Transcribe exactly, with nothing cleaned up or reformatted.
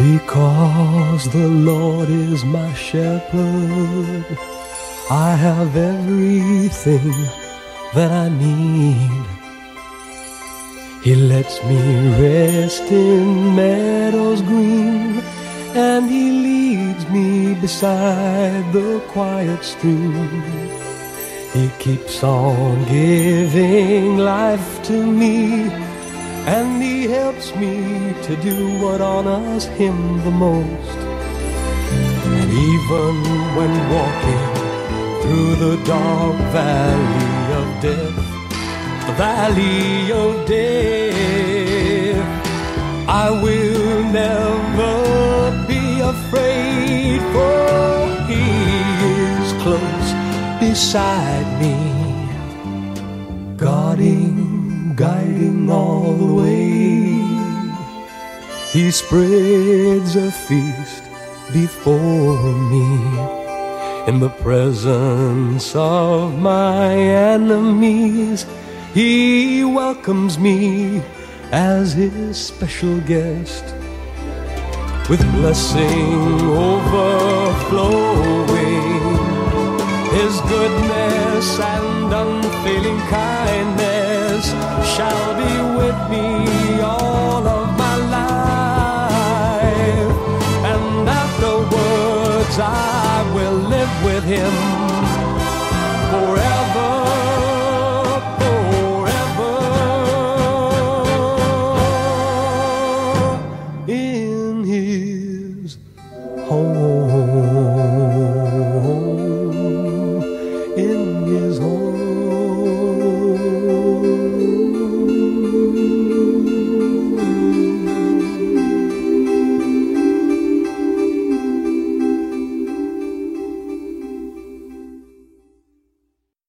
Because the Lord is my shepherd, I have everything that I need. He lets me rest in meadows green, and He leads me beside the quiet stream. He keeps on giving life to me, and He helps me to do what honors Him the most. And even when walking through the dark valley of death, the valley of death, I will never be afraid, for He is close beside me, guarding, guiding all the way. He spreads a feast before me in the presence of my enemies. He welcomes me as His special guest, with blessing overflowing. His goodness and unfailing kindness shall be with me all of my life, and afterwards I will live with Him